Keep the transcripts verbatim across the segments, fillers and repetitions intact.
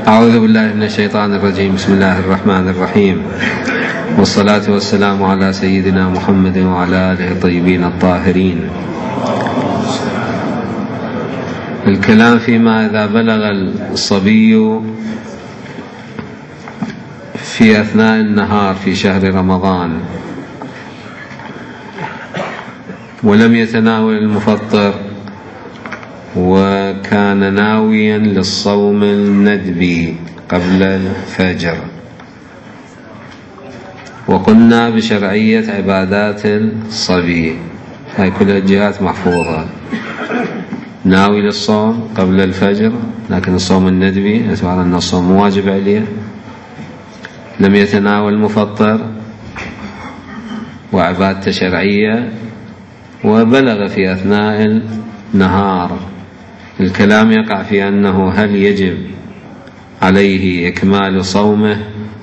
أعوذ بالله من الشيطان الرجيم. بسم الله الرحمن الرحيم، والصلاة والسلام على سيدنا محمد وعلى آله الطيبين الطاهرين. الكلام فيما إذا بلغ الصبي في أثناء النهار في شهر رمضان ولم يتناول المفطر وكان ناويا للصوم الندبي قبل الفجر، وقلنا بشرعية عبادات الصبي، هاي كلها الجهات محفوظة. ناوي للصوم قبل الفجر لكن الصوم الندبي يعتبر أن الصوم واجب عليه، لم يتناول المفطر وعبادته شرعية، وبلغ في أثناء النهار. الكلام يقع في أنه هل يجب عليه إكمال صومه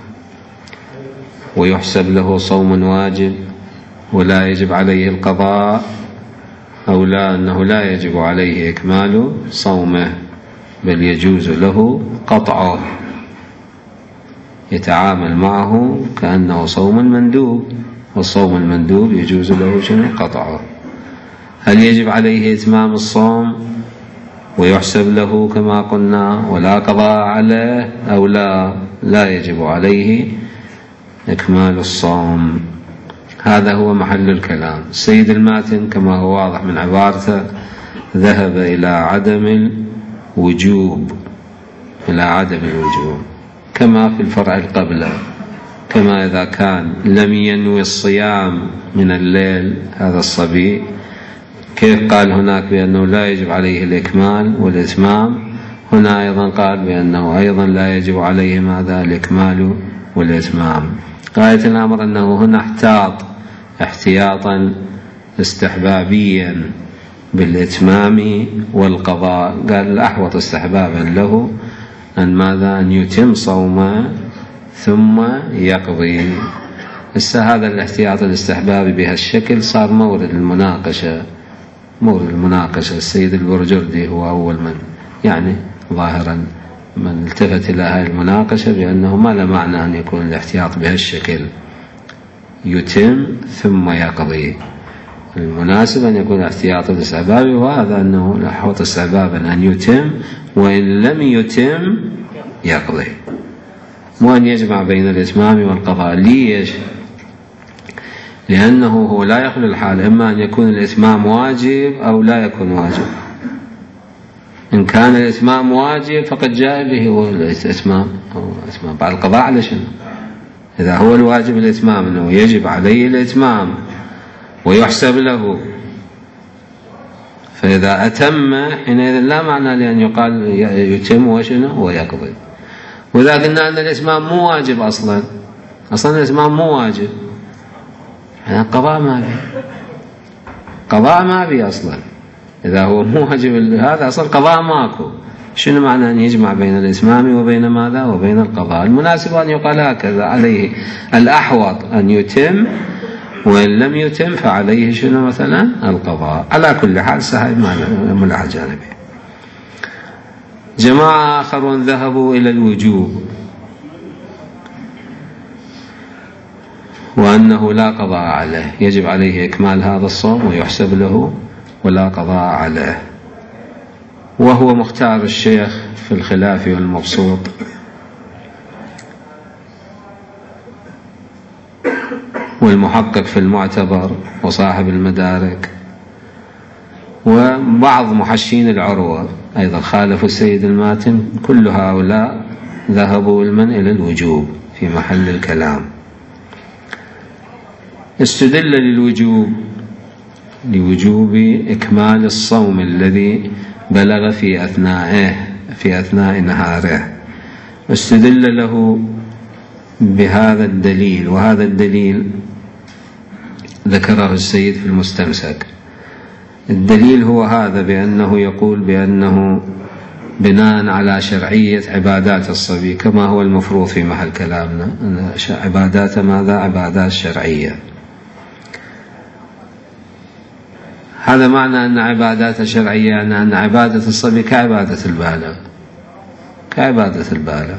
ويحسب له صوم واجب ولا يجب عليه القضاء، أو لا أنه لا يجب عليه إكمال صومه بل يجوز له قطعه، يتعامل معه كأنه صوم مندوب، والصوم المندوب يجوز له شنو؟ قطعه. هل يجب عليه إتمام الصوم ويحسب له كما قلنا ولا قضاء عليه، أو لا لا يجب عليه إكمال الصوم؟ هذا هو محل الكلام. السيد الماتن كما هو واضح من عبارته ذهب إلى عدم الوجوب، إلى عدم الوجوب كما في الفرع القبله، كما إذا كان لم ينوي الصيام من الليل هذا الصبي، كيف قال هناك بأنه لا يجب عليه الإكمال والإتمام، هنا أيضا قال بأنه أيضا لا يجب عليه ماذا؟ الإكمال والإتمام. غاية الأمر أنه هنا احتاط احتياطا استحبابيا بالإتمام والقضاء، قال الأحوط استحبابا له أن ماذا؟ أن يتم صومه ثم يقضي. بس هذا الاحتياط الاستحبابي بهالشكل صار مورد المناقشة، مورد المناقشة. السيد البرجردي هو أول من يعني ظاهرا من التفت إلى هذه المناقشة بأنه ما لا معنى أن يكون الاحتياط بهالشكل يتم ثم يقضي، المناسب أن يكون الاحتياط الاستحبابي، وهذا أنه الأحوط استحبابا أن يتم، وإن لم يتم يقضي، وأن يجمع بين الإتمام والقضاء. ليش؟ لأنه هو لا يخلو الحال، إما أن يكون الإتمام واجب أو لا يكون واجب. إن كان الإتمام واجب فقد جاء به هو الإتمام أو الإتمام بعد القضاء على شنو؟ إذا هو الواجب الإتمام أنه يجب عليه الإتمام ويحسب له، فإذا أتم حينئذ لا معنى لأن يقال يتم وشنو ويقضي. وإذا قلنا أن الإتمام مو واجب أصلا، أصلا الإتمام مو واجب، يعني قضاء ما بي، قضاء ما بي أصلا. إذا هو مو واجب هذا أصلا قضاء ماكو، شنو معنى أن يجمع بين الإتمام وبين ماذا؟ وبين القضاء. المناسب أن يقال هكذا، عليه الأحوط أن يتم، وإن لم يتم فعليه شنو مثلا؟ القضاء. على كل حال سهل ما ملحة جانبه. جماعة آخرون ذهبوا إلى الوجوب، وأنه لا قضاء عليه، يجب عليه إكمال هذا الصوم ويحسب له ولا قضاء عليه، وهو مختار الشيخ في الخلاف والمبسوط. والمحقق في المعتبر وصاحب المدارك، وبعض محشين العروة أيضا خالفوا السيد الماتن. كل هؤلاء ذهبوا المن إلى الوجوب في محل الكلام. استدل للوجوب لوجوب إكمال الصوم الذي بلغ في أثنائه في أثناء نهاره، استدل له بهذا الدليل، وهذا الدليل ذكره السيد في المستمسك. الدليل هو هذا، بأنه يقول بأنه بناء على شرعية عبادات الصبي كما هو المفروض في محل كلامنا، عبادات ماذا؟ عبادات شرعية. هذا معنى أن عبادات شرعية أن عبادة الصبي كعبادة البالغ، كعبادة البالغ،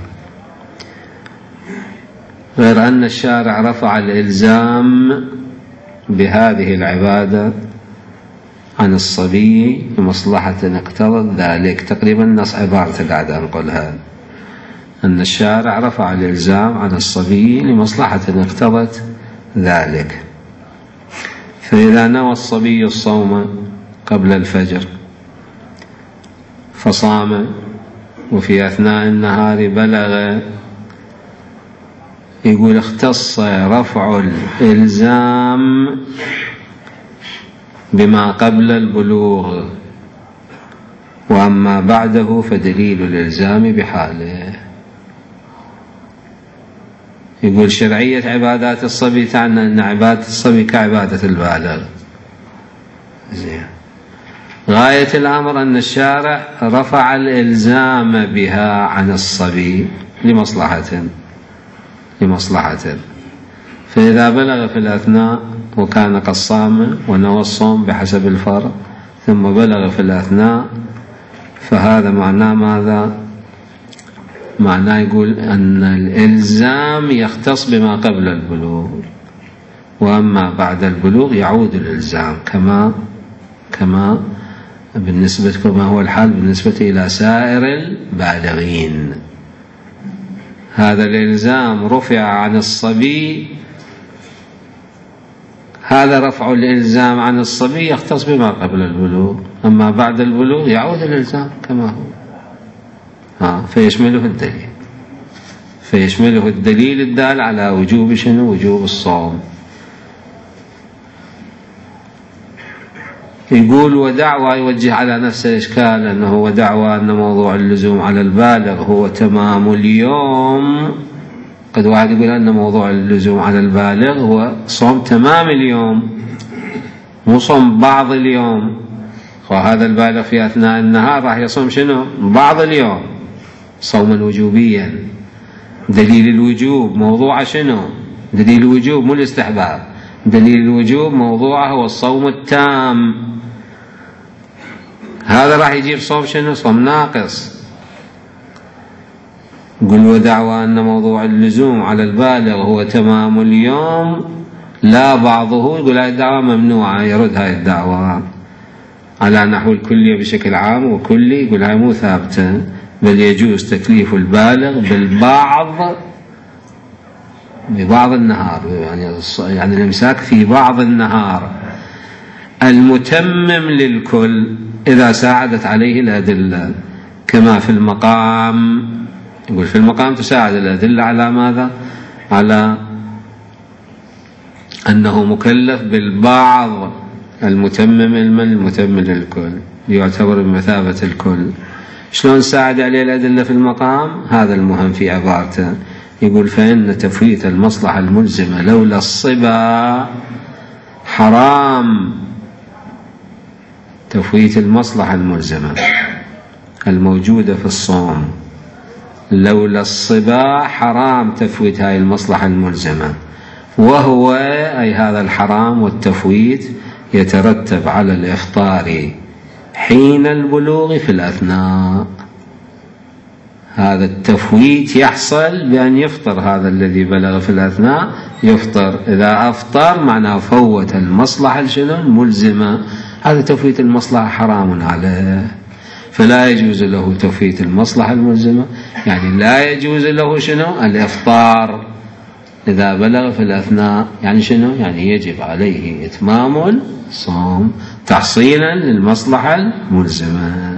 غير أن الشارع رفع الإلزام بهذه العبادة عن الصبي لمصلحة اقتضت ذلك. تقريبا نص عبارة قاعد أنقلها، أن الشارع رفع الإلزام عن الصبي لمصلحة اقتضت ذلك. فإذا نوى الصبي الصوم قبل الفجر فصام، وفي أثناء النهار بلغ، يقول اختص رفع الإلزام بما قبل البلوغ، وأما بعده فدليل الإلزام بحاله. يقول شرعية عبادات الصبي تعني أن عبادة الصبي كعبادة البالغ. زين. غاية الأمر أن الشارع رفع الإلزام بها عن الصبي لمصلحة لمصلحة فإذا بلغ في الأثناء وكان قد صام ونوى الصوم بحسب الفرض ثم بلغ في الأثناء، فهذا معناه ماذا؟ معناه يقول أن الإلزام يختص بما قبل البلوغ، وأما بعد البلوغ يعود الإلزام كما كما بالنسبة كما هو الحال بالنسبة إلى سائر البالغين. هذا الإلزام رفع عن الصبي، هذا رفع الإلزام عن الصبي يختص بما قبل البلوغ، أما بعد البلوغ يعود الإلزام كما هو. ها فيشمله الدليل فيشمله الدليل الدال على وجوب شنو؟ وجوب الصوم. يقول ودعوى يوجه على نفس الإشكال أنه ودعوى أن موضوع اللزوم على البالغ هو تمام اليوم. قد واحد يقول أن موضوع اللزوم على البالغ هو صوم تمام اليوم مو صوم بعض اليوم، وهذا البالغ في أثناء النهار راح يصوم شنو؟ بعض اليوم صوما وجوبيا. دليل الوجوب موضوع شنو؟ دليل الوجوب مو الاستحباب، دليل الوجوب موضوعه هو الصوم التام. هذا راح يجيب صوم شنو؟ صوم ناقص. قل ودعوى أن موضوع اللزوم على البالغ هو تمام اليوم لا بعضه، يقول هذه الدعوة ممنوعة، يرد هذه الدعوة على نحو الكلية بشكل عام، وكلي يقول هاي مو ثابتة، بل يجوز تكليف البالغ بالبعض ببعض النهار، يعني يعني الإمساك في بعض النهار المتمم للكل إذا ساعدت عليه الأدلة، كما في المقام. يقول في المقام تساعد الأدلة على ماذا؟ على أنه مكلف بالبعض المتمم المن المتمم للكل يعتبر بمثابة الكل. شلون ساعد عليه الأدلة في المقام؟ هذا المهم في عبارته. يقول فإن تفويت المصلحة الملزمة لولا الصبا حرام. تفويت المصلحة الملزمة الموجودة في الصوم لولا الصبا حرام تفويت هاي المصلحة الملزمة، وهو أي هذا الحرام والتفويت يترتب على الإفطار حين البلوغ في الأثناء. هذا التفويت يحصل بأن يفطر هذا الذي بلغ في الأثناء، يفطر. إذا أفطر معناه فوت المصلحة الملزمة، هذا تفويت المصلحة حرام عليه، فلا يجوز له تفويت المصلحة الملزمة، يعني لا يجوز له شنو؟ الإفطار إذا بلغ في الأثناء. يعني شنو؟ يعني يجب عليه إتمام الصوم تحصيلا للمصلحة الملزمة.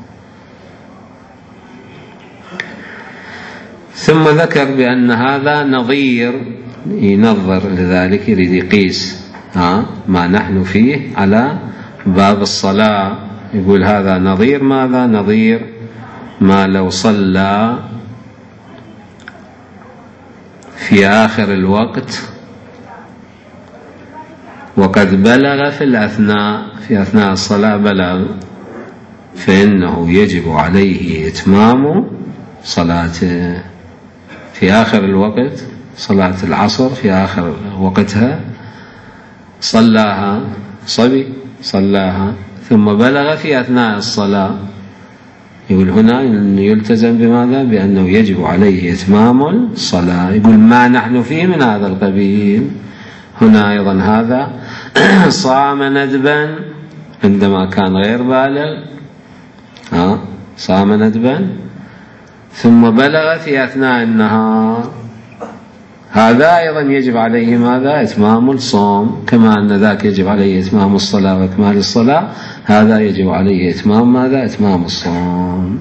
ثم ذكر بأن هذا نظير، ينظر لذلك، يريد يقيس ها ما نحن فيه على باب الصلاة. يقول هذا نظير ماذا؟ نظير ما لو صلى في آخر الوقت وقد بلغ في الأثناء، في أثناء الصلاة بلغ، فإنه يجب عليه إتمام صلاته في آخر الوقت. صلاة العصر في آخر وقتها صلاها صبي، صلاها ثم بلغ في أثناء الصلاة، يقول هنا يلتزم بماذا؟ بأنه يجب عليه إتمام الصلاة. يقول ما نحن فيه من هذا القبيل. هنا أيضا هذا صام ندبا عندما كان غير بالغ، ها صام ندبا ثم بلغ في أثناء النهار، هذا أيضا يجب عليه ماذا؟ إتمام الصوم، كما أن ذاك يجب عليه إتمام الصلاة وإكمال الصلاة، هذا يجب عليه إتمام ماذا؟ إتمام الصوم.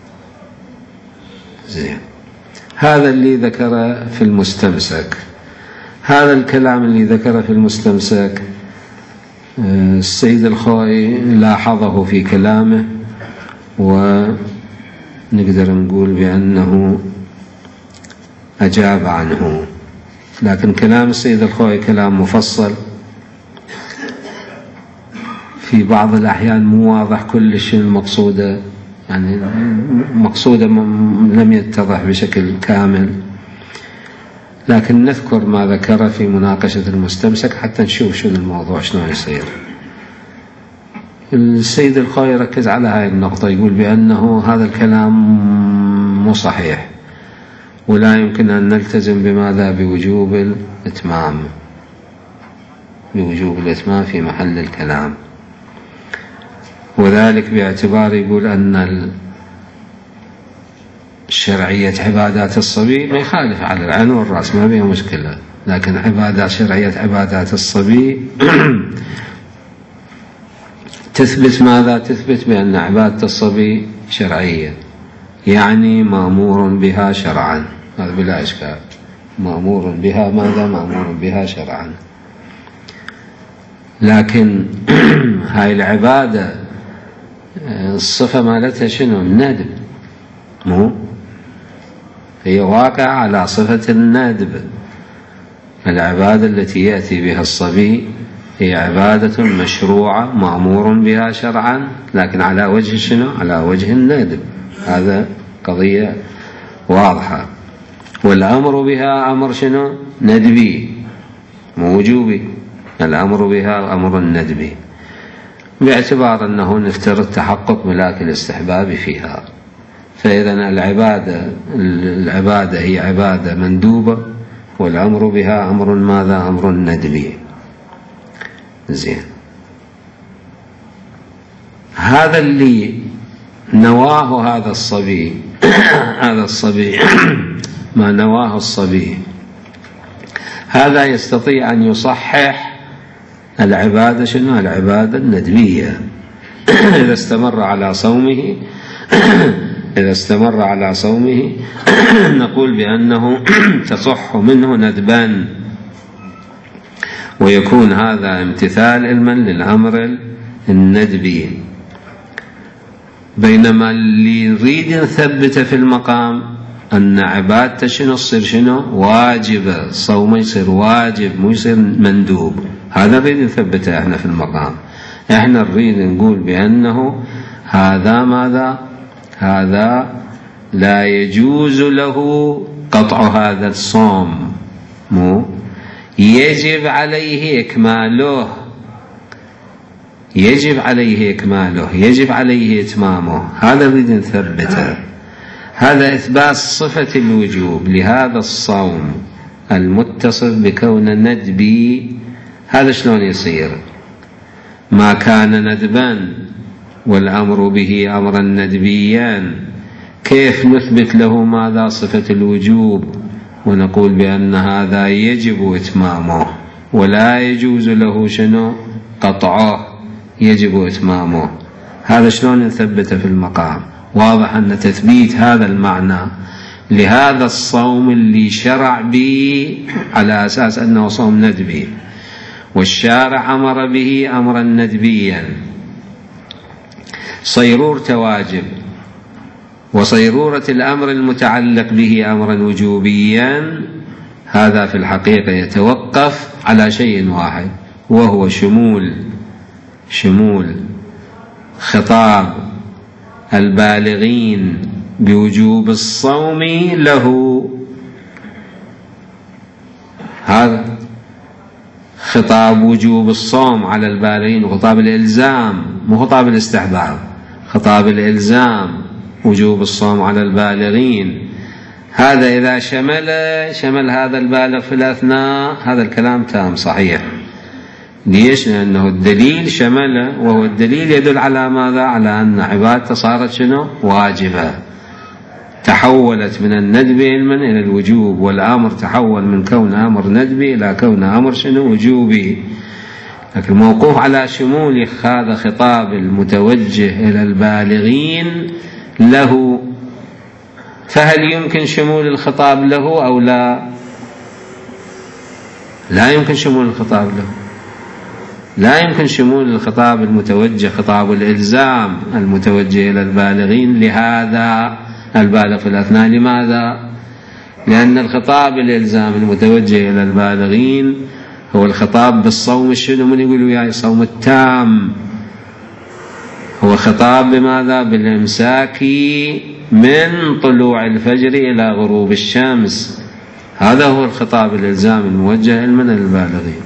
زين. هذا اللي ذكر في المستمسك. هذا الكلام اللي ذكر في المستمسك السيد الخوئي لاحظه في كلامه، ونقدر نقول بأنه أجاب عنه، لكن كلام السيد الخوئي كلام مفصل، في بعض الأحيان مو واضح كل شيء المقصودة، يعني مقصودة لم يتضح بشكل كامل، لكن نذكر ما ذكر في مناقشة المستمسك حتى نشوف شو الموضوع شلون يصير. السيد الخوئي يركز على هاي النقطة، يقول بأنه هذا الكلام مو صحيح، ولا يمكن أن نلتزم بماذا؟ بوجوب الإتمام، بوجوب الإتمام في محل الكلام، وذلك باعتبار يقول أن شرعية عبادات الصبي ما يخالف على العين والرأس، ما بها مشكلة، لكن عبادات شرعية عبادات الصبي تثبت ماذا؟ تثبت بأن عبادة الصبي شرعية، يعني مأمور بها شرعا، هذا بلا إشكال، مأمور بها ماذا؟ مأمور بها شرعا. لكن هاي العبادة الصفة مالتها شنو؟ الندب، مو هي واقعة على صفة الندب. العبادة التي يأتي بها الصبي هي عبادة مشروعة مأمور بها شرعا، لكن على وجه شنو؟ على وجه الندب، هذا قضية واضحة. والأمر بها أمر شنو؟ ندبي مو وجوبي، الأمر بها أمر ندبي، باعتبار أنه نفترض تحقق ملاك الاستحباب فيها. فإذا العبادة العبادة هي عبادة مندوبة، والأمر بها أمر ماذا؟ أمر ندبي. زين. هذا اللي نواه هذا الصبي هذا الصبي ما نواه الصبي هذا يستطيع أن يصحح العبادة شنو؟ العبادة الندبية إذا استمر على صومه إذا استمر على صومه نقول بأنه تصح منه ندبان، ويكون هذا امتثال علما للأمر الندبي. بينما اللي نريد نثبت في المقام أن عبادته شنو تصير شنو؟ واجبة، صومه يصير واجب مو يصير مندوب، هذا نريد نثبته احنا في المقام. احنا نريد نقول بأنه هذا ماذا؟ هذا لا يجوز له قطع هذا الصوم، مو يجب عليه إكماله، يجب عليه إكماله، يجب عليه إتمامه، هذا نريد نثبته. هذا إثبات صفة الوجوب لهذا الصوم المتصف بكون ندبي. هذا شلون يصير؟ ما كان ندبا والأمر به أمرا ندبيا، كيف نثبت له ماذا؟ صفة الوجوب، ونقول بأن هذا يجب إتمامه ولا يجوز له شنو؟ قطعه، يجب إتمامه. هذا شلون نثبته في المقام؟ واضح أن تثبيت هذا المعنى لهذا الصوم اللي شرع به على أساس أنه صوم ندبي، والشارع أمر به أمرا ندبيا، صيرورة واجب، وصيرورة الأمر المتعلق به أمرا وجوبيا، هذا في الحقيقة يتوقف على شيء واحد، وهو شمول شمول خطاب البالغين بوجوب الصوم له. هذا خطاب وجوب الصوم على البالغين، خطاب الإلزام، مو خطاب الاستحباب، خطاب الإلزام وجوب الصوم على البالغين. هذا إذا شمل شمل هذا البالغ في الأثناء، هذا الكلام تام صحيح. ليش؟ لأنه الدليل شمله، وهو الدليل يدل على ماذا؟ على أن عبادته صارت شنو؟ واجبة، تحولت من الندب علما إلى الوجوب، والأمر تحول من كون أمر ندبي إلى كون أمر شنو؟ وجوبي. لكن موقوف على شمول هذا خطاب المتوجه إلى البالغين له، فهل يمكن شمول الخطاب له أو لا؟ لا يمكن شمول الخطاب له، لا يمكن شمول الخطاب المتوجه خطاب الإلزام المتوجه إلى البالغين لهذا البالغ في الأثناء. لماذا؟ لأن الخطاب الإلزام المتوجه إلى البالغين هو الخطاب بالصوم الشنو؟ من يقول وياي؟ الصوم التام. هو خطاب بماذا؟ بالإمساك من طلوع الفجر إلى غروب الشمس. هذا هو الخطاب الإلزام الموجه من البالغين.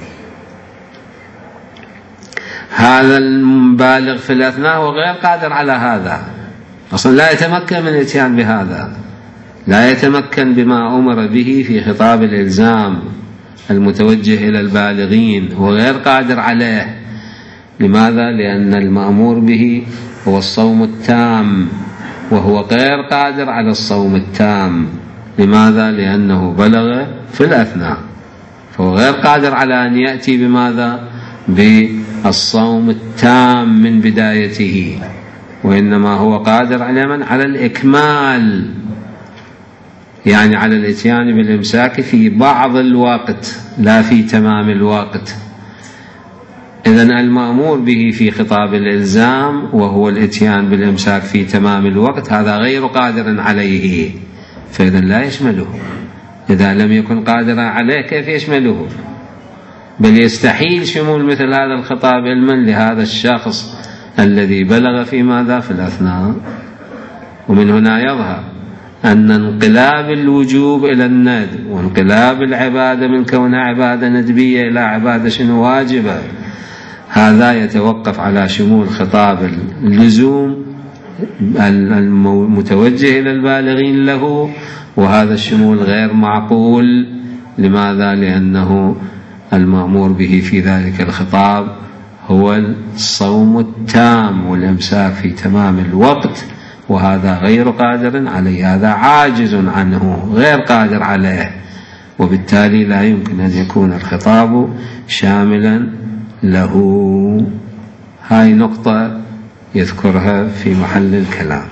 هذا البالغ في الأثناء هو غير قادر على هذا أصلا، لا يتمكن من الاتيان بهذا، لا يتمكن بما أمر به في خطاب الإلزام المتوجه إلى البالغين، هو غير قادر عليه. لماذا؟ لأن المأمور به هو الصوم التام، وهو غير قادر على الصوم التام. لماذا؟ لأنه بلغ في الأثناء، فهو غير قادر على أن يأتي بماذا؟ بالصوم التام من بدايته، وإنما هو قادر على من؟ على الإكمال، يعني على الاتيان بالإمساك في بعض الوقت لا في تمام الوقت. إذن المأمور به في خطاب الإلزام وهو الاتيان بالإمساك في تمام الوقت هذا غير قادر عليه، فإذن لا يشمله. إذا لم يكن قادرا عليه كيف يشمله؟ بل يستحيل شمول مثل هذا الخطاب علما لهذا الشخص الذي بلغ في ماذا؟ في الأثناء. ومن هنا يظهر أن انقلاب الوجوب إلى الندب، وانقلاب العبادة من كونها عبادة ندبية إلى عبادة شنو؟ واجبة، هذا يتوقف على شمول خطاب اللزوم المتوجه إلى البالغين له، وهذا الشمول غير معقول. لماذا؟ لأنه المأمور به في ذلك الخطاب هو الصوم التام والإمساك في تمام الوقت، وهذا غير قادر عليه، هذا عاجز عنه غير قادر عليه، وبالتالي لا يمكن أن يكون الخطاب شاملا له. هاي نقطة يذكرها في محل الكلام.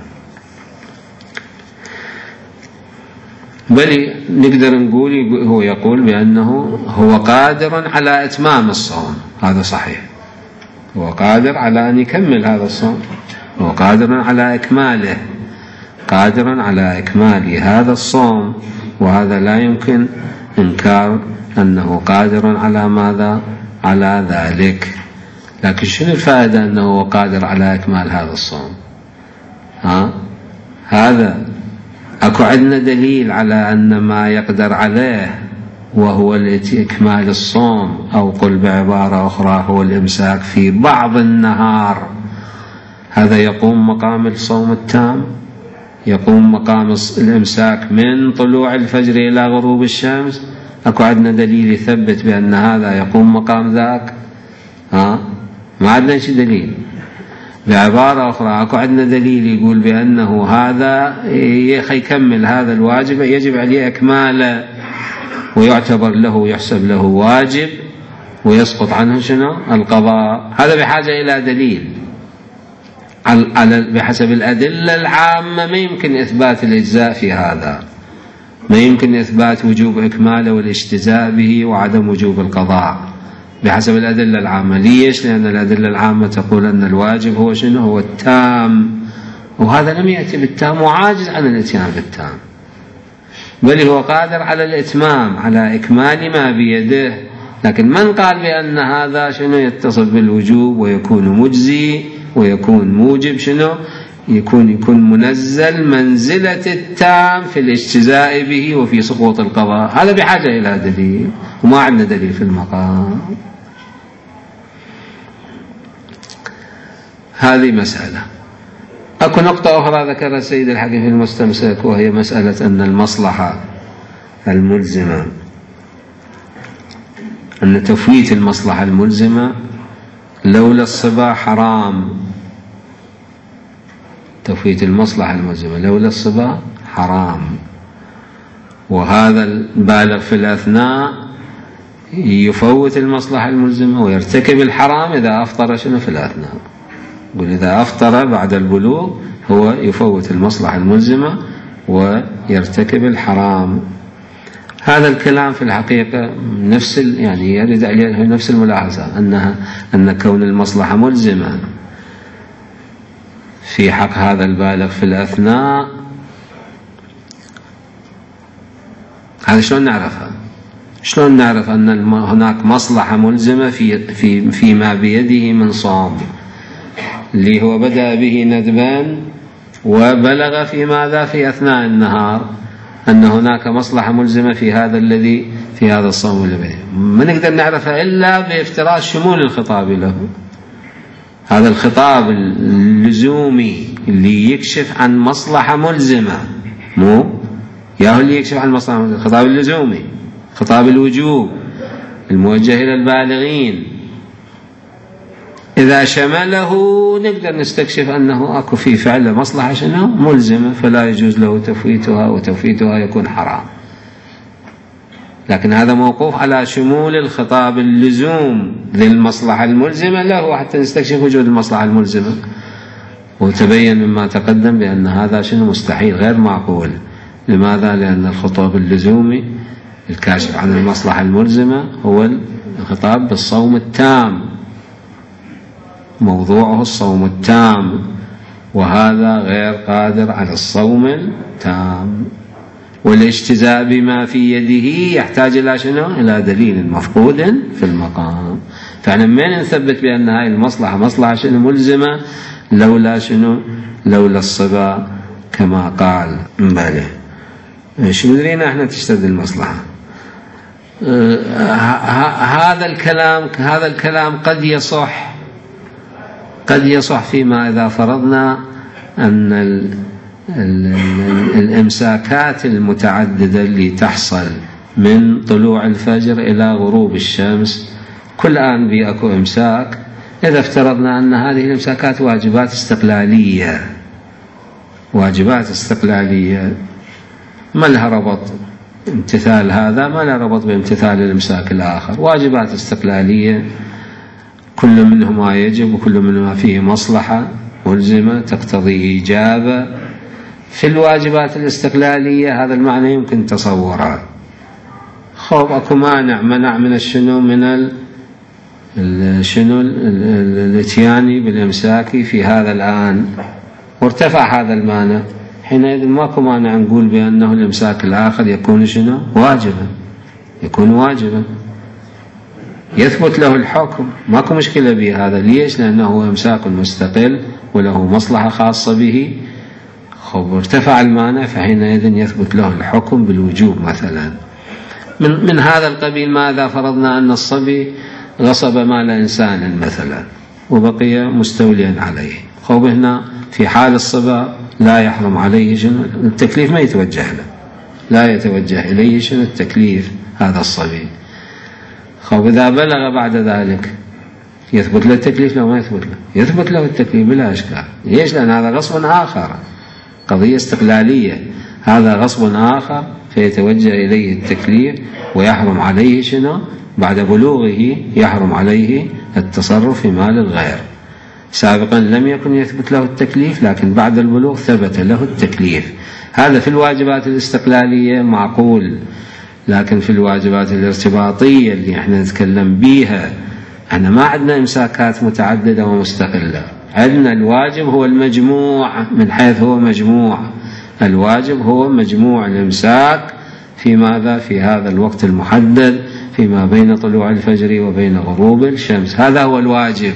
بل نقدر نقول هو يقول بأنه هو قادر على إتمام الصوم، هذا صحيح، هو قادر على أن يكمل هذا الصوم، هو قادر على إكماله، قادر على إكمال هذا الصوم، وهذا لا يمكن إنكار أنه قادر على ماذا؟ على ذلك. لكن شنو الفائدة أنه قادر على إكمال هذا الصوم؟ ها؟ هذا أكو عندنا دليل على أن ما يقدر عليه وهو إكمال الصوم، أو قل بعبارة أخرى هو الإمساك في بعض النهار، هذا يقوم مقام الصوم التام، يقوم مقام الإمساك من طلوع الفجر إلى غروب الشمس. أكو عندنا دليل يثبت بأن هذا يقوم مقام ذاك؟ ها؟ ما عندنا شي دليل. بعبارة أخرى أكو عندنا دليل يقول بأنه هذا يكمل هذا الواجب، يجب عليه إكماله ويعتبر له يحسب له واجب ويسقط عنه شنو؟ القضاء. هذا بحاجة إلى دليل على بحسب الأدلة العامة. ما يمكن إثبات الإجزاء في هذا، ما يمكن إثبات وجوب إكماله والاجتزاء به وعدم وجوب القضاء بحسب الأدلة العامة. ليش؟ لأن الأدلة العامة تقول أن الواجب هو شنو؟ هو التام، وهذا لم يأتي بالتام وعاجز عن الاتيان بالتام، بل هو قادر على الإتمام، على إكمال ما بيده. لكن من قال بأن هذا شنو؟ يتصل بالوجوب ويكون مجزي ويكون موجب شنو؟ يكون يكون منزل منزلة التام في الاجتزاء به وفي سقوط القضاء. هذا بحاجة إلى دليل، وما عندنا دليل في المقام. هذه مسألة. أكو نقطة أخرى ذكرها السيد الحكيم في المستمسك، وهي مسألة أن المصلحة الملزمة، أن تفويت المصلحة الملزمة لولا الصبا حرام. تفويت المصلحة الملزمة لولا الصبا حرام، وهذا البالغ في الأثناء يفوت المصلحة الملزمة ويرتكب الحرام إذا أفطر شنو في الأثناء. يقول إذا أفطر بعد البلوغ هو يفوت المصلحة الملزمة ويرتكب الحرام. هذا الكلام في الحقيقة نفس يعني يرد عليه نفس الملاحظة، أنها أن كون المصلحة ملزمة في حق هذا البالغ في الأثناء، هذا شلون نعرفها؟ شلون نعرف أن هناك مصلحة ملزمة في في فيما بيده من صوم، اللي هو بدأ به ندبا وبلغ في ماذا في أثناء النهار، أن هناك مصلحة ملزمة في هذا الذي في هذا الصوم اللي بيه. ما نقدر نعرفها إلا بافتراض شمول الخطاب له. هذا الخطاب اللزومي اللي يكشف عن مصلحة ملزمة، مو ياهو اللي يكشف عن مصلحة ملزمة، الخطاب اللزومي، خطاب الوجوب الموجه إلى البالغين، إذا شمله نقدر نستكشف أنه أكو في فعل مصلحة شنو ملزمة، فلا يجوز له تفويتها، وتفويتها يكون حرام. لكن هذا موقوف على شمول الخطاب اللزوم للمصلحة الملزمة له حتى نستكشف وجود المصلحة الملزمة. وتبين مما تقدم بأن هذا شنو مستحيل غير معقول. لماذا؟ لأن الخطاب اللزومي الكاشف عن المصلحة الملزمة هو الخطاب بالصوم التام، موضوعه الصوم التام، وهذا غير قادر على الصوم التام. والاجتزاء بما في يده يحتاج إلى شنو؟ إلى دليل مفقود في المقام. فاحنا من نثبت بأن هاي المصلحة مصلحة شنو ملزمة لولا شنو؟ لولا الصبا كما قال مبالغ. شو درينا احنا تشتد المصلحة؟ هذا الكلام هذا الكلام قد يصح قد يصح فيما إذا فرضنا أن ال ال ال الإمساكات المتعددة اللي تحصل من طلوع الفجر إلى غروب الشمس، كل آن بيأكو إمساك، إذا افترضنا أن هذه الإمساكات واجبات استقلالية، واجبات استقلالية ما لها ربط امتثال هذا، ما لها ربط بامتثال الإمساك الآخر، واجبات استقلالية كل منهما يجب وكل منهما فيه مصلحة ملزمة تقتضي إيجابه. في الواجبات الاستقلالية هذا المعنى يمكن تصوره. خوف أكو مانع منع من الشنو من ال شنو الاتياني بالإمساك في هذا الآن، وارتفع هذا المانع، حينئذ ماكو مانع نقول بأنه الإمساك الآخر يكون شنو واجبا، يكون واجبا يثبت له الحكم، ماكو مشكلة به هذا. ليش؟ لأنه إمساك مستقل وله مصلحة خاصة به. خب ارتفع المانع فحينئذ يثبت له الحكم بالوجوب مثلا. من, من هذا القبيل ماذا فرضنا أن الصبي غصب مال إنسان مثلا وبقي مستوليا عليه، خب هنا في حال الصبا لا يحرم عليه شنو التكليف، ما يتوجه له، لا يتوجه إليه شنو التكليف هذا الصبي. خب إذا بلغ بعد ذلك يثبت له التكليف لو ما يثبت له؟ يثبت له التكليف بلا إشكال. ليش؟ لأن هذا غصب آخر، قضية استقلالية، هذا غصب آخر فيتوجه إليه التكليف ويحرم عليه شنو؟ بعد بلوغه يحرم عليه التصرف في مال الغير. سابقا لم يكن يثبت له التكليف، لكن بعد البلوغ ثبت له التكليف. هذا في الواجبات الاستقلالية معقول، لكن في الواجبات الارتباطية اللي احنا نتكلم بيها، احنا ما عندنا إمساكات متعددة ومستقلة، عندنا الواجب هو المجموع، من حيث هو مجموع الواجب هو مجموع الإمساك في ماذا؟ في هذا الوقت المحدد فيما بين طلوع الفجر وبين غروب الشمس، هذا هو الواجب.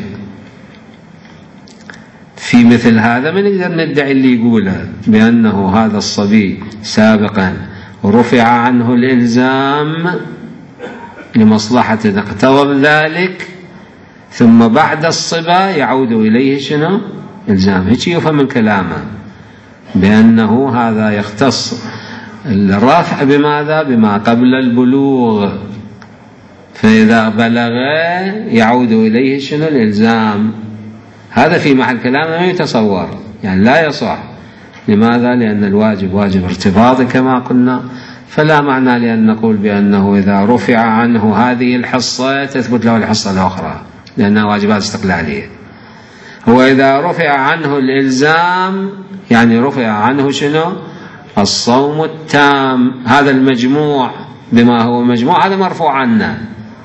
في مثل هذا ما نقدر ندعي اللي يقوله بأنه هذا الصبي سابقا رفع عنه الإلزام لمصلحة اقتضى ذلك، ثم بعد الصبا يعود إليه شنو؟ إلزام، هيك يفهم من كلامه بأنه هذا يختص الرفع بماذا؟ بما قبل البلوغ، فإذا بلغ يعود إليه شنو؟ الإلزام. هذا في محل كلامه ما يتصور، يعني لا يصح. لماذا؟ لأن الواجب واجب ارتباطي كما قلنا، فلا معنى لأن نقول بأنه إذا رفع عنه هذه الحصة تثبت له الحصة الأخرى، لأنها واجبات استقلالية. هو إذا رفع عنه الإلزام يعني رفع عنه شنو؟ الصوم التام، هذا المجموع بما هو مجموع هذا مرفوع عنه.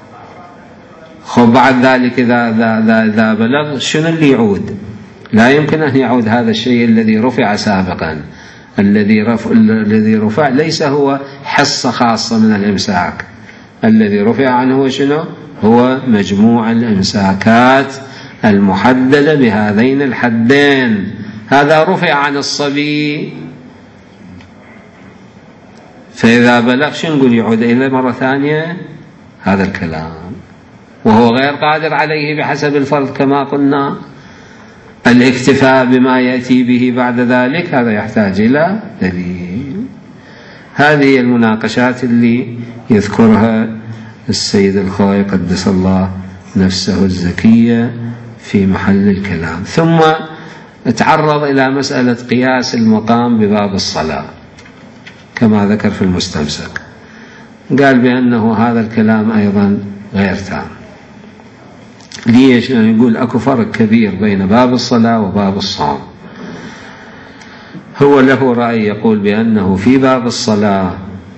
خب بعد ذلك إذا, إذا, إذا بلغ شنو اللي يعود؟ لا يمكن أن يعود هذا الشيء الذي رفع سابقا. الذي رفع, الذي رفع ليس هو حصة خاصة من الإمساك، الذي رفع عنه شنو؟ هو مجموع الإمساكات المحددة بهذين الحدين. هذا رفع عن الصبي، فإذا بلغ شنو نقول؟ يعود إليه مرة ثانية. هذا الكلام وهو غير قادر عليه بحسب الفرض كما قلنا. الاكتفاء بما يأتي به بعد ذلك هذا يحتاج إلى دليل. هذه المناقشات اللي يذكرها السيد الخوئي قدس الله نفسه الزكية في محل الكلام. ثم تعرض إلى مسألة قياس المقام بباب الصلاة كما ذكر في المستمسك، قال بأنه هذا الكلام أيضا غير تام. ليش؟ يعني يقول أكو فرق كبير بين باب الصلاة وباب الصوم. هو له رأي يقول بأنه في باب الصلاة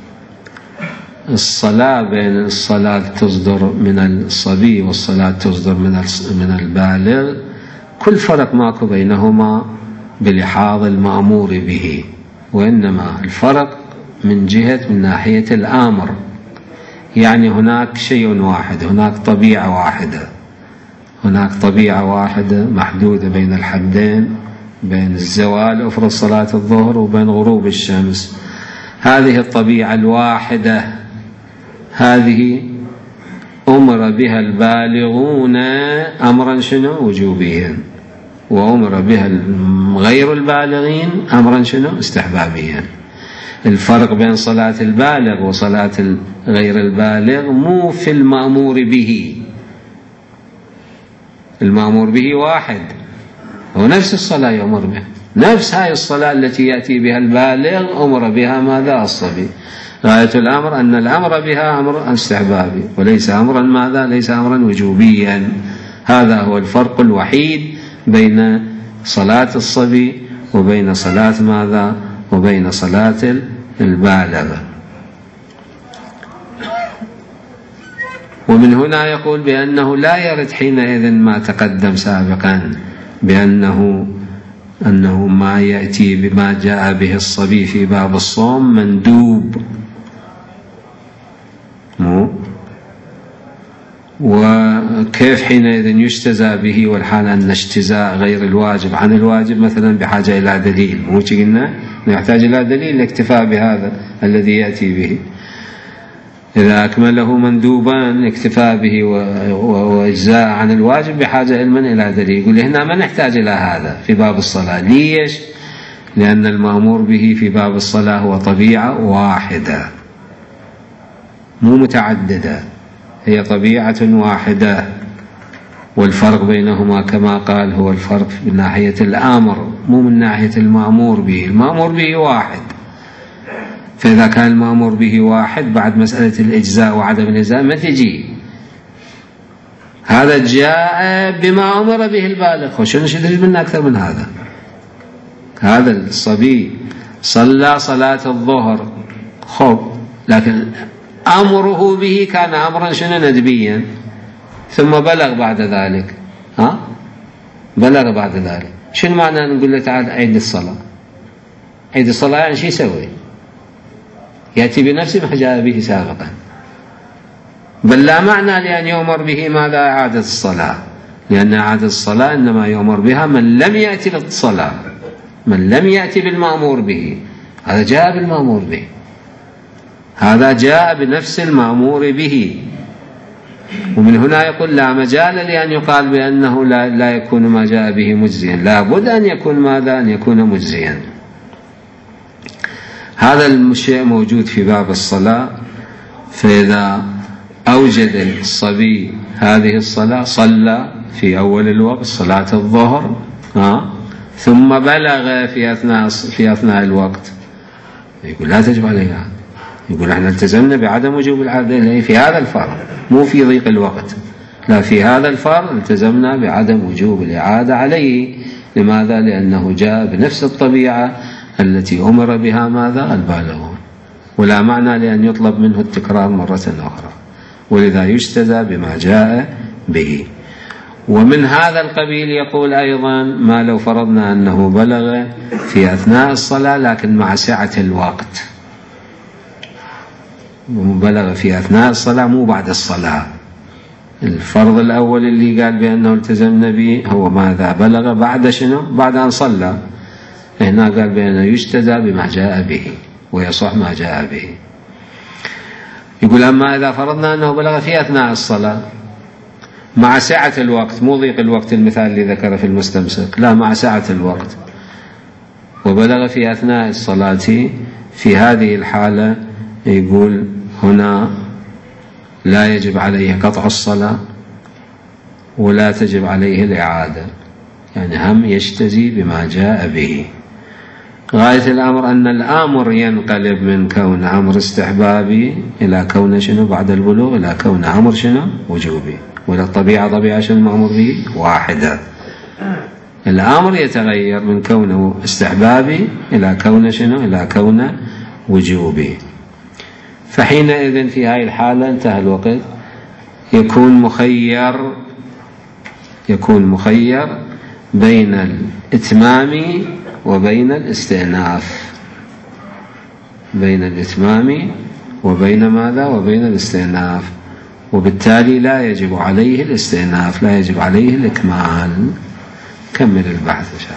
الصلاة بين الصلاة تصدر من الصبي والصلاة تصدر من من البالغ كل فرق ماكو بينهما بلحاظ المأمور به، وإنما الفرق من جهة من ناحية الآمر. يعني هناك شيء واحد، هناك طبيعة واحدة، هناك طبيعة واحدة محدودة بين الحدين، بين الزوال أفرض صلاة الظهر وبين غروب الشمس. هذه الطبيعة الواحدة هذه أمر بها البالغون أمرا شنو؟ وجوبيا، وأمر بها غير البالغين أمرا شنو؟ استحبابيا. الفرق بين صلاة البالغ وصلاة غير البالغ مو في المأمور به، المأمور به واحد، هو نفس الصلاة يأمر بها، نفس هاي الصلاة التي يأتي بها البالغ أمر بها ماذا؟ الصبي. غاية الأمر أن الأمر بها أمر استحبابي وليس أمرا ماذا؟ ليس أمرا وجوبيا. هذا هو الفرق الوحيد بين صلاة الصبي وبين صلاة ماذا؟ وبين صلاة البالغ. ومن هنا يقول بأنه لا يرد حينئذ ما تقدم سابقا بأنه أنه ما يأتي بما جاء به الصبي في باب الصوم مندوب، مو وكيف حينئذ يجتزى به، والحال أن اجتزاء غير الواجب عن الواجب مثلا بحاجة إلى دليل، مو قلنا نحتاج إلى دليل الاكتفاء بهذا الذي يأتي به. إذا أكمله مندوبا الاكتفاء به وإجزاء عن الواجب بحاجة علما إلى دليل. يقول هنا ما نحتاج إلى هذا في باب الصلاة. ليش؟ لأن المأمور به في باب الصلاة هو طبيعة واحدة مو متعددة، هي طبيعة واحدة، والفرق بينهما كما قال هو الفرق من ناحية الآمر مو من ناحية المأمور به. المأمور به واحد، فإذا كان المأمور به واحد بعد مسألة الإجزاء وعدم الإجزاء ما تجي. هذا جاء بما أمر به البالغ، وشنو تريد منا أكثر من هذا؟ هذا الصبي صلى صلاة الظهر خب، لكن أمره به كان أمرا شنو؟ ندبيا، ثم بلغ بعد ذلك. ها بلغ بعد ذلك شنو معنى نقول له تعال عيد الصلاة؟ عيد الصلاة يعني شو يسوي؟ يأتي بنفس ما جاء به سابقا، بل لا معنى لأن يؤمر به ماذا؟ إعادة الصلاة، لأن إعادة الصلاة إنما يؤمر بها من لم يأتي للصلاة، من لم يأتي بالمأمور به. هذا جاء بالمأمور به، هذا جاء بنفس المأمور به. ومن هنا يقول لا مجال لأن يقال بأنه لا, لا يكون ما جاء به مجزيا، لا بد أن يكون ماذا؟ أن يكون مجزيا. هذا الشيء موجود في باب الصلاة. فإذا أوجد الصبي هذه الصلاة صلى في أول الوقت صلاة الظهر ها ثم بلغ في أثناء في أثناء الوقت، يقول لا تجب عليه. يقول احنا التزمنا بعدم وجوب العادة في هذا الفرض، مو في ضيق الوقت، لا في هذا الفرض التزمنا بعدم وجوب الإعادة عليه. لماذا؟ لأنه جاء بنفس الطبيعة التي أمر بها ماذا؟ البالغون، ولا معنى لأن يطلب منه التكرار مرة أخرى، ولذا يجتزى بما جاء به. ومن هذا القبيل يقول أيضا ما لو فرضنا أنه بلغ في أثناء الصلاة لكن مع سعة الوقت، بلغ في أثناء الصلاة مو بعد الصلاة. الفرض الأول اللي قال بأنه التزمنا به هو ماذا؟ بلغ بعد شنو؟ بعد أن صلى. هنا قال بأنه يجتزى بما جاء به ويصح ما جاء به. يقول أما إذا فرضنا أنه بلغ في أثناء الصلاة مع سعة الوقت، مو ضيق الوقت المثال اللي ذكره في المستمسك، لا مع سعة الوقت، وبلغ في أثناء الصلاة، في هذه الحالة يقول هنا لا يجب عليه قطع الصلاة ولا تجب عليه الإعادة، يعني هم يجتزي بما جاء به. غاية الأمر أن الآمر ينقلب من كون أمر استحبابي إلى كون شنو بعد البلوغ، إلى كون أمر شنو وجوبي، ولا الطبيعة طبيعة شنو المأمور به واحدة. الآمر يتغير من كونه استحبابي إلى كون شنو، إلى كون وجوبي. فحينئذ في هذه الحالة انتهى الوقت، يكون مخير يكون مخير بين الإتمام وبين الاستئناف، بين الإتمام وبين ماذا؟ وبين الاستئناف. وبالتالي لا يجب عليه الاستئناف، لا يجب عليه الإكمال. كمل البحث إن شاء الله.